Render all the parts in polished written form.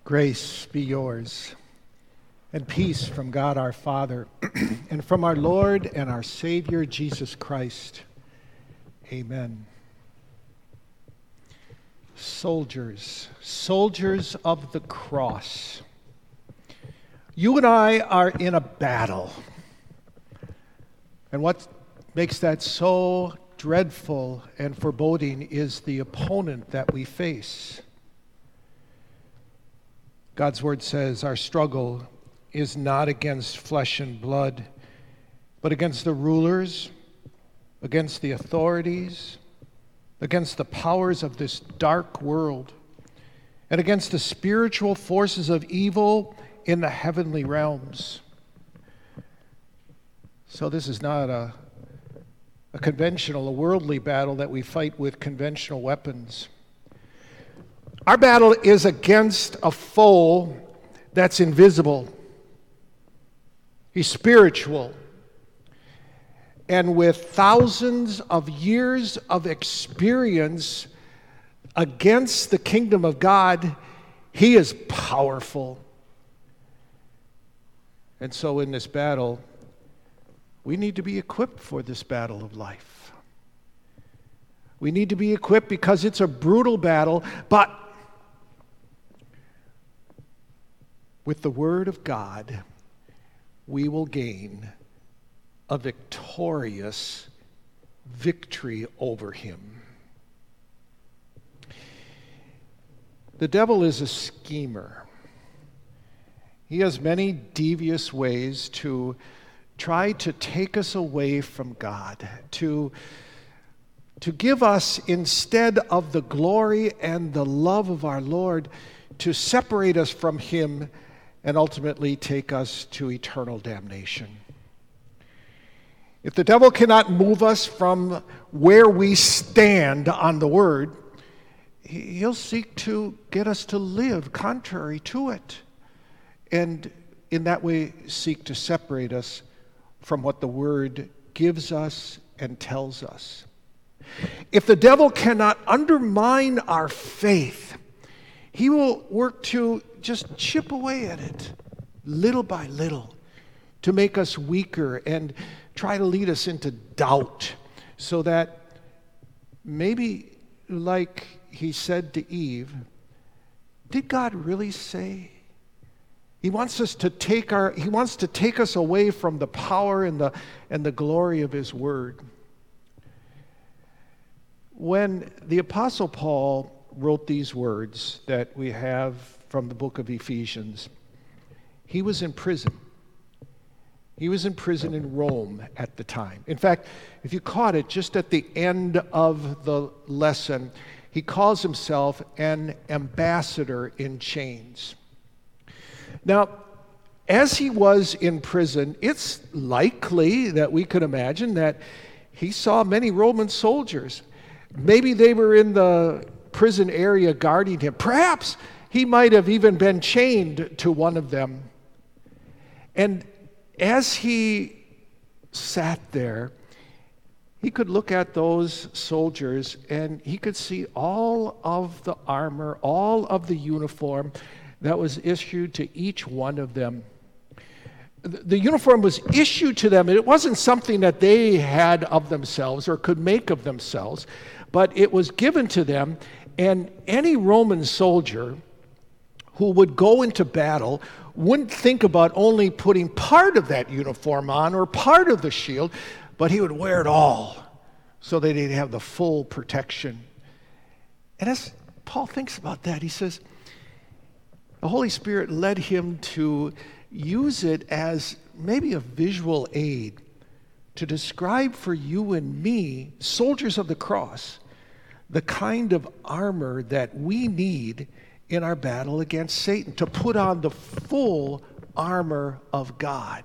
Grace be yours, and peace from God our Father, and from our Lord and our Savior, Jesus Christ. Amen. Soldiers of the cross. You and I are in a battle. And what makes that so dreadful and foreboding is the opponent that we face. God's word says our struggle is not against flesh and blood, but against the rulers, against the authorities, against the powers of this dark world, and against the spiritual forces of evil in the heavenly realms. So this is not a worldly battle that we fight with conventional weapons. Our battle is against a foe that's invisible. He's spiritual. And with thousands of years of experience against the kingdom of God, he is powerful. And so in this battle, we need to be equipped for this battle of life. We need to be equipped because it's a brutal battle, but with the word of God, we will gain a victorious victory over him. The devil is a schemer. He has many devious ways to try to take us away from God, to give us, instead of the glory and the love of our Lord, to separate us from him and ultimately take us to eternal damnation. If the devil cannot move us from where we stand on the word, he'll seek to get us to live contrary to it, and in that way seek to separate us from what the word gives us and tells us. If the devil cannot undermine our faith, he will work to just chip away at it little by little to make us weaker and try to lead us into doubt, so that maybe, like he said to Eve, did God really say? He wants to take us away from the power and the glory of his word. When the Apostle Paul wrote these words that we have from the book of Ephesians, he was in prison. He was in prison in Rome at the time. In fact, if you caught it just at the end of the lesson, he calls himself an ambassador in chains. Now, as he was in prison, it's likely that we could imagine that he saw many Roman soldiers. Maybe they were in the prison area guarding him. Perhaps he might have even been chained to one of them. And as he sat there, he could look at those soldiers and he could see all of the armor, all of the uniform that was issued to each one of them. The uniform was issued to them, and it wasn't something that they had of themselves or could make of themselves, but it was given to them, and any Roman soldier who would go into battle wouldn't think about only putting part of that uniform on or part of the shield, but he would wear it all so that he'd have the full protection. And as Paul thinks about that, he says, the Holy Spirit led him to use it as maybe a visual aid to describe for you and me, soldiers of the cross, the kind of armor that we need in our battle against Satan, to put on the full armor of God.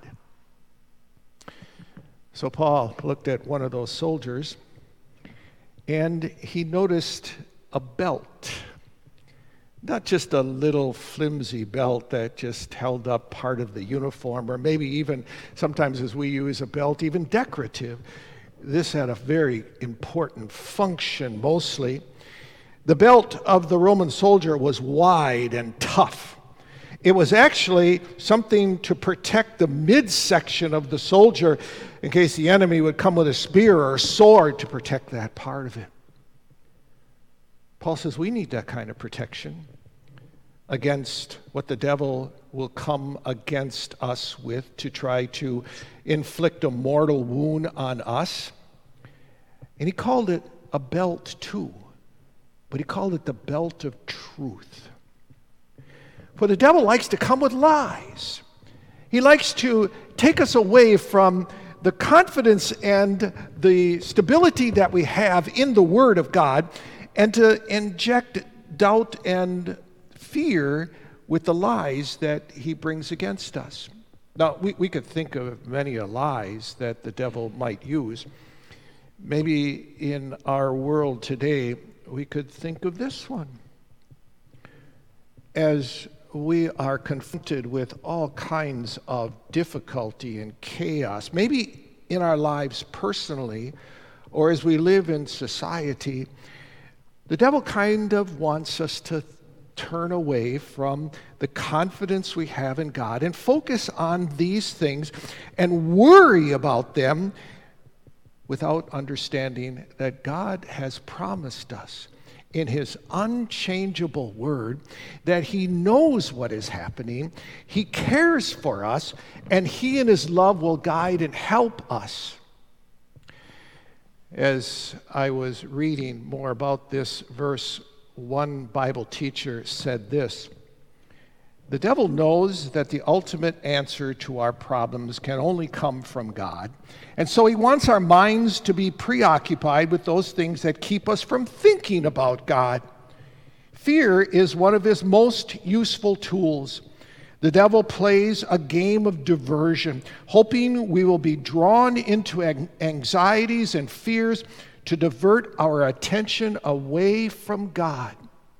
So Paul looked at one of those soldiers and he noticed a belt. Not just a little flimsy belt that just held up part of the uniform, or maybe even sometimes as we use a belt, even decorative. This had a very important function mostly. The belt of the Roman soldier was wide and tough. It was actually something to protect the midsection of the soldier in case the enemy would come with a spear or a sword to protect that part of it. Paul says we need that kind of protection against what the devil will come against us with to try to inflict a mortal wound on us. And he called it a belt too, but he called it the belt of truth. For the devil likes to come with lies. He likes to take us away from the confidence and the stability that we have in the Word of God and to inject doubt and fear with the lies that he brings against us. Now, we could think of many lies that the devil might use. Maybe in our world today, we could think of this one. As we are confronted with all kinds of difficulty and chaos, maybe in our lives personally, or as we live in society, the devil kind of wants us to turn away from the confidence we have in God and focus on these things and worry about them without understanding that God has promised us in his unchangeable word that he knows what is happening, he cares for us, and he in his love will guide and help us. As I was reading more about this verse, one Bible teacher said this: the devil knows that the ultimate answer to our problems can only come from God. And so he wants our minds to be preoccupied with those things that keep us from thinking about God. Fear is one of his most useful tools. The devil plays a game of diversion, hoping we will be drawn into anxieties and fears to divert our attention away from God.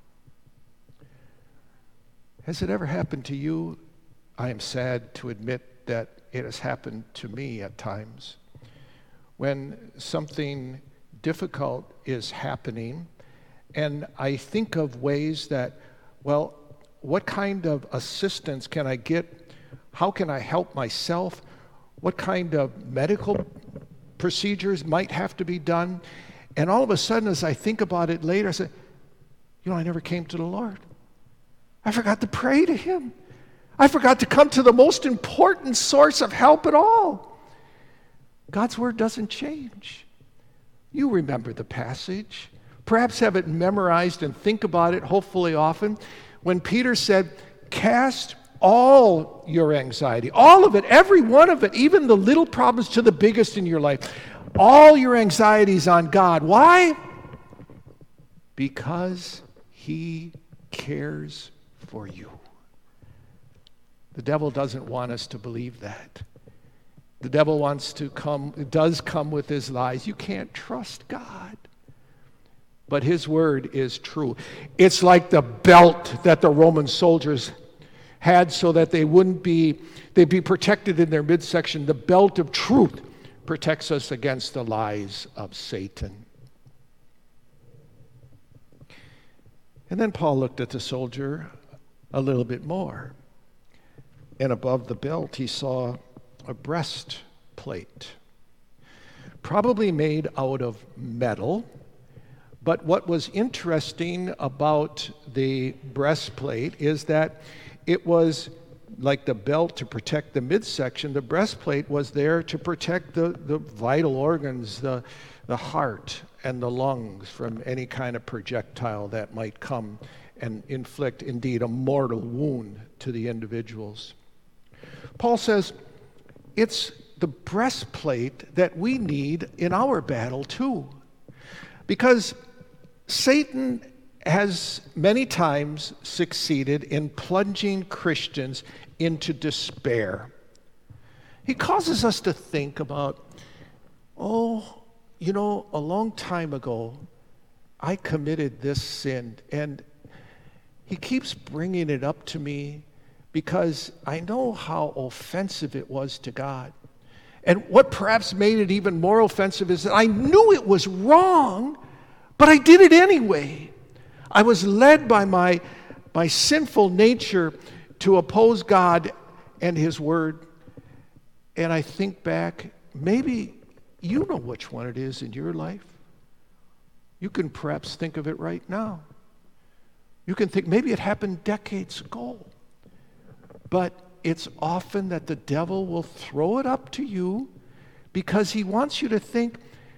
Has it ever happened to you? I am sad to admit that it has happened to me at times. When something difficult is happening, and I think of ways that, well, what kind of assistance can I get? How can I help myself? What kind of medical procedures might have to be done? And all of a sudden, as I think about it later, I say, I never came to the Lord. I forgot to pray to him. I forgot to come to the most important source of help at all. God's word doesn't change. You remember the passage. Perhaps have it memorized and think about it, hopefully often. When Peter said, cast all your anxiety, all of it, every one of it, even the little problems to the biggest in your life, all your anxieties on God. Why? Because he cares for you. The devil doesn't want us to believe that. The devil does come with his lies. You can't trust God. But his word is true. It's like the belt that the Roman soldiers had so that they'd be protected in their midsection. The belt of truth protects us against the lies of Satan. And then Paul looked at the soldier a little bit more. And above the belt, he saw a breastplate, probably made out of metal. But what was interesting about the breastplate is that it was like the belt to protect the midsection. The breastplate was there to protect the vital organs, the heart and the lungs from any kind of projectile that might come and inflict, indeed, a mortal wound to the individuals. Paul says it's the breastplate that we need in our battle too. Because Satan has many times succeeded in plunging Christians into despair. He causes us to think about, a long time ago, I committed this sin, and he keeps bringing it up to me because I know how offensive it was to God. And what perhaps made it even more offensive is that I knew it was wrong, but I did it anyway. I was led by my sinful nature to oppose God and His Word. And I think back, maybe you know which one it is in your life. You can perhaps think of it right now. You can think maybe it happened decades ago. But it's often that the devil will throw it up to you because he wants you to think,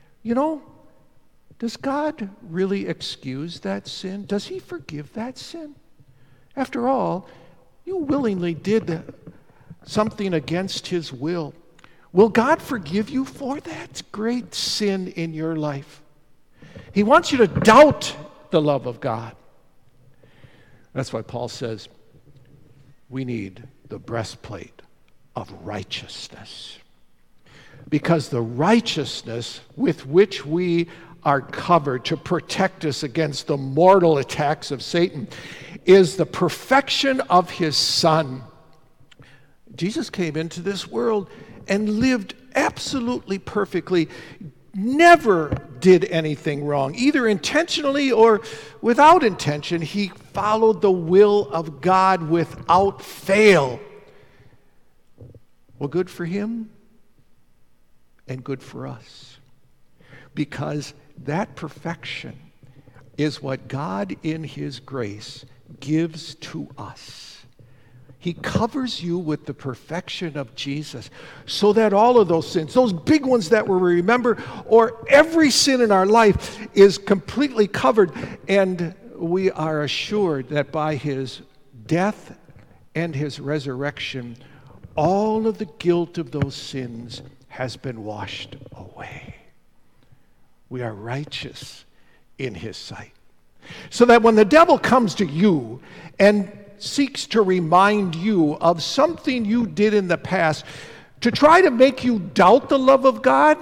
does God really excuse that sin? Does He forgive that sin? After all, you willingly did something against His will. Will God forgive you for that great sin in your life? He wants you to doubt the love of God. That's why Paul says we need the breastplate of righteousness. Because the righteousness with which we are covered to protect us against the mortal attacks of Satan is the perfection of His Son. Jesus came into this world and lived absolutely perfectly, never did anything wrong, either intentionally or without intention. He followed the will of God without fail. Well, good for Him and good for us, because that perfection is what God in His grace gives to us. He covers you with the perfection of Jesus so that all of those sins, those big ones that we remember, or every sin in our life is completely covered, and we are assured that by His death and His resurrection, all of the guilt of those sins has been washed away. We are righteous in His sight. So that when the devil comes to you and seeks to remind you of something you did in the past to try to make you doubt the love of God,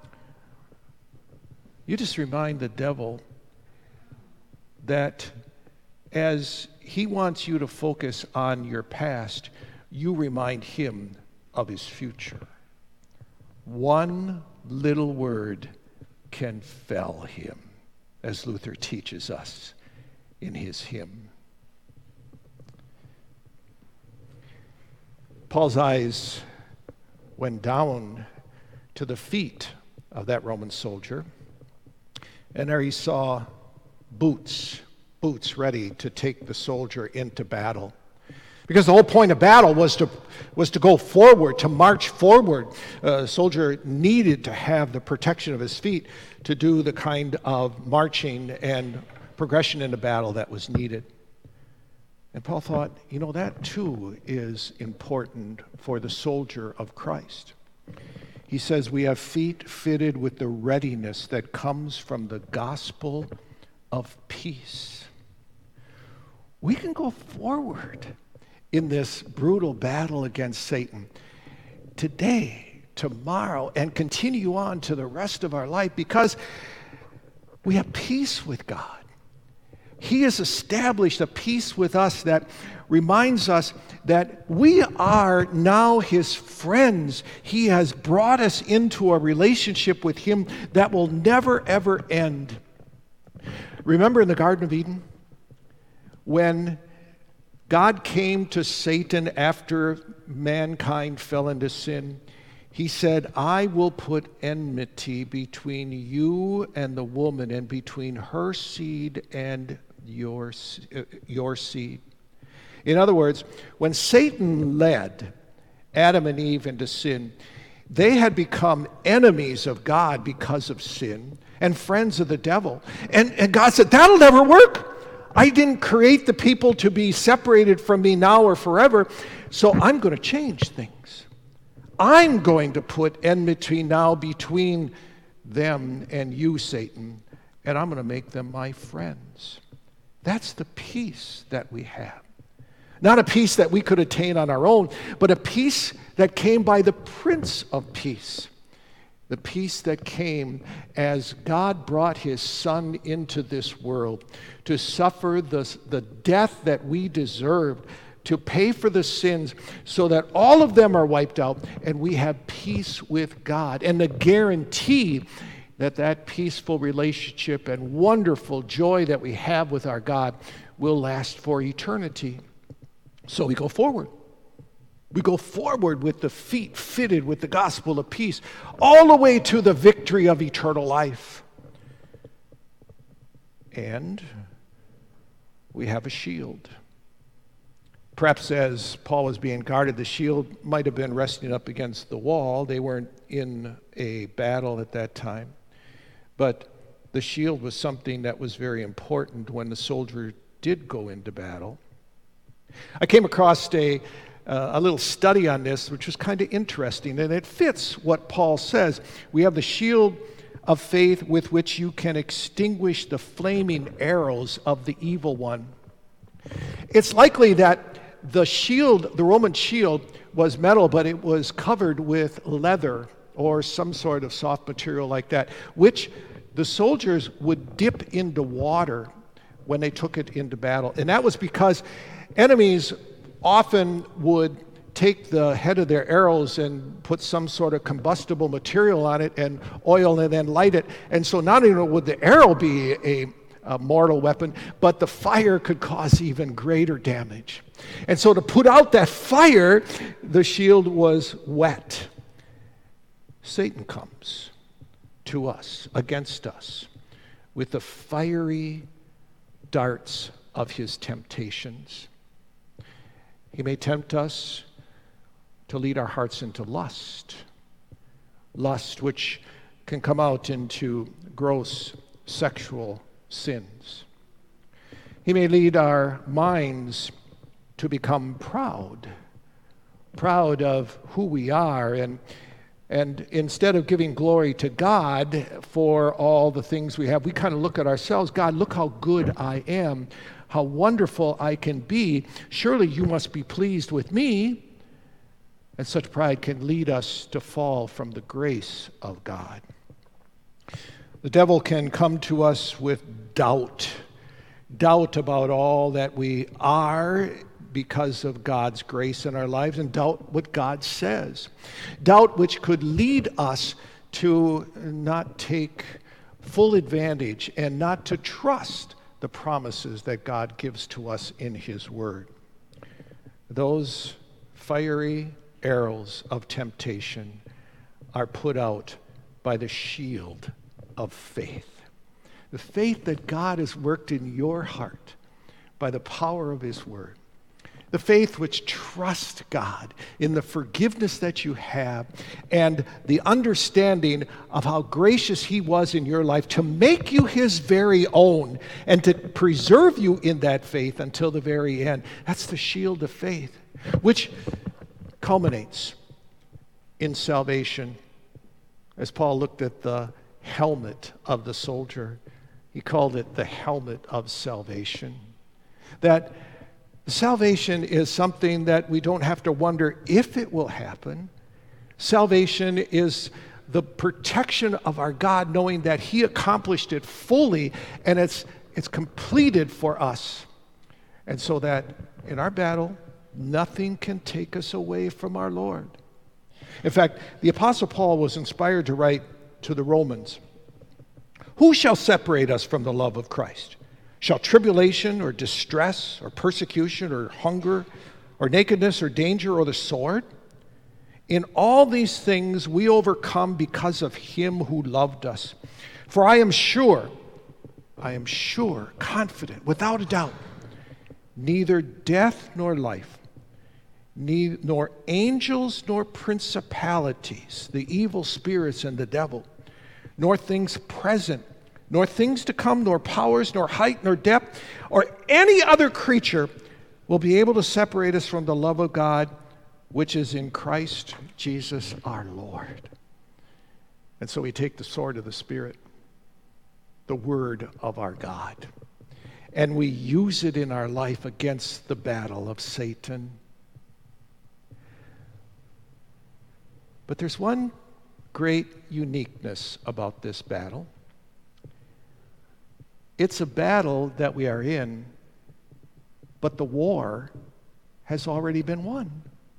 you just remind the devil that as he wants you to focus on your past, you remind him of his future. One little word can fell him, as Luther teaches us in his hymn. Paul's eyes went down to the feet of that Roman soldier, and there he saw boots ready to take the soldier into battle. Because the whole point of battle was to go forward, to march forward. A soldier needed to have the protection of his feet to do the kind of marching and progression into battle that was needed. And Paul thought, that too is important for the soldier of Christ. He says, we have feet fitted with the readiness that comes from the gospel of peace. We can go forward in this brutal battle against Satan today, tomorrow, and continue on to the rest of our life because we have peace with God. He has established a peace with us that reminds us that we are now His friends. He has brought us into a relationship with Him that will never, ever end. Remember in the Garden of Eden, when God came to Satan after mankind fell into sin, He said, I will put enmity between you and the woman, and between her seed and your seed. In other words, when Satan led Adam and Eve into sin, they had become enemies of God because of sin and friends of the devil. And God said, that'll never work. I didn't create the people to be separated from me now or forever, so I'm going to change things. I'm going to put enmity now between them and you, Satan, and I'm going to make them my friends. That's the peace that we have. Not a peace that we could attain on our own, but a peace that came by the Prince of Peace. The peace that came as God brought His Son into this world to suffer the death that we deserved, to pay for the sins so that all of them are wiped out and we have peace with God. And the guarantee that peaceful relationship and wonderful joy that we have with our God will last for eternity. So we go forward. We go forward with the feet fitted with the gospel of peace, all the way to the victory of eternal life. And we have a shield. Perhaps as Paul was being guarded, the shield might have been resting up against the wall. They weren't in a battle at that time. But the shield was something that was very important when the soldier did go into battle. I came across a little study on this, which was kind of interesting, and it fits what Paul says. We have the shield of faith with which you can extinguish the flaming arrows of the evil one. It's likely that the shield, the Roman shield, was metal, but it was covered with leather or some sort of soft material like that, which the soldiers would dip into water when they took it into battle. And that was because enemies often would take the head of their arrows and put some sort of combustible material on it and oil and then light it. And so not only would the arrow be a mortal weapon, but the fire could cause even greater damage. And so to put out that fire, the shield was wet. Satan comes to us, against us, with the fiery darts of his temptations. He may tempt us to lead our hearts into lust which can come out into gross sexual sins. He may lead our minds to become proud of who we are, and instead of giving glory to God for all the things we have, we kind of look at ourselves. God, look how good I am, how wonderful I can be. Surely you must be pleased with me. And such pride can lead us to fall from the grace of God. The devil can come to us with doubt about all that we are because of God's grace in our lives, and doubt what God says. Doubt which could lead us to not take full advantage and not to trust the promises that God gives to us in His Word. Those fiery arrows of temptation are put out by the shield of faith. The faith that God has worked in your heart by the power of His Word. The faith which trusts God in the forgiveness that you have and the understanding of how gracious He was in your life to make you His very own and to preserve you in that faith until the very end. That's the shield of faith, which culminates in salvation. As Paul looked at the helmet of the soldier, he called it the helmet of salvation. That salvation is something that we don't have to wonder if it will happen. Salvation is the protection of our God, knowing that He accomplished it fully and it's completed for us. And so that in our battle, nothing can take us away from our Lord. In fact, the Apostle Paul was inspired to write to the Romans, "Who shall separate us from the love of Christ? Shall tribulation or distress or persecution or hunger or nakedness or danger or the sword? In all these things we overcome because of Him who loved us. For I am sure, confident, without a doubt, neither death nor life, nor angels nor principalities, the evil spirits and the devil, nor things present, nor things to come, nor powers, nor height, nor depth, or any other creature will be able to separate us from the love of God, which is in Christ Jesus our Lord." And so we take the sword of the Spirit, the word of our God, and we use it in our life against the battle of Satan. But there's one great uniqueness about this battle. It's a battle that we are in, but the war has already been won.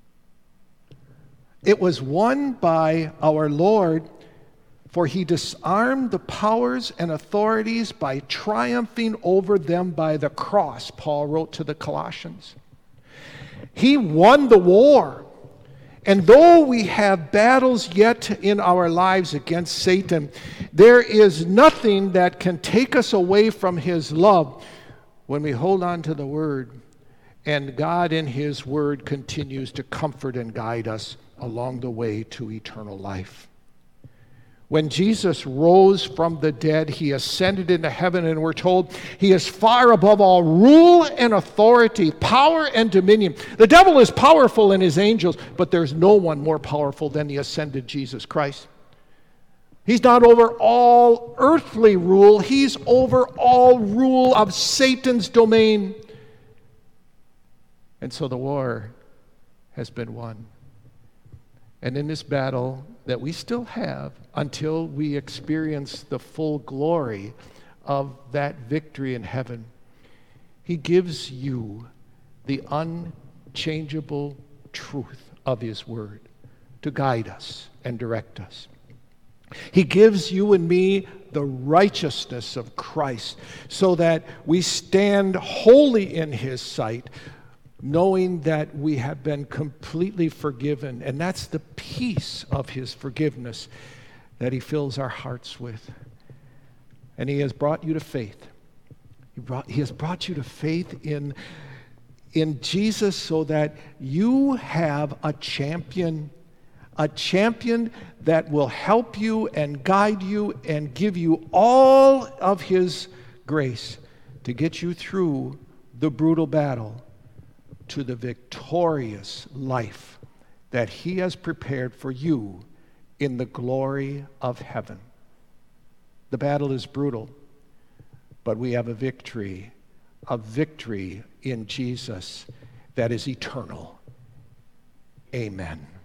It was won by our Lord, for He disarmed the powers and authorities by triumphing over them by the cross, Paul wrote to the Colossians. He won the war. And though we have battles yet in our lives against Satan, there is nothing that can take us away from his love when we hold on to the Word. And God in his Word continues to comfort and guide us along the way to eternal life. When Jesus rose from the dead, he ascended into heaven, and we're told he is far above all rule and authority, power and dominion. The devil is powerful and his angels, but there's no one more powerful than the ascended Jesus Christ. He's not over all earthly rule. He's over all rule of Satan's domain. And so the war has been won. And in this battle that we still have until we experience the full glory of that victory in heaven, he gives you the unchangeable truth of his Word to guide us and direct us. He gives you and me the righteousness of Christ so that we stand holy in his sight, knowing that we have been completely forgiven. And that's the peace of his forgiveness that he fills our hearts with. And he has brought you to faith. He has brought you to faith in Jesus so that you have a champion that will help you and guide you and give you all of his grace to get you through the brutal battle to the victorious life that he has prepared for you in the glory of heaven. The battle is brutal, but we have a victory in Jesus that is eternal. Amen.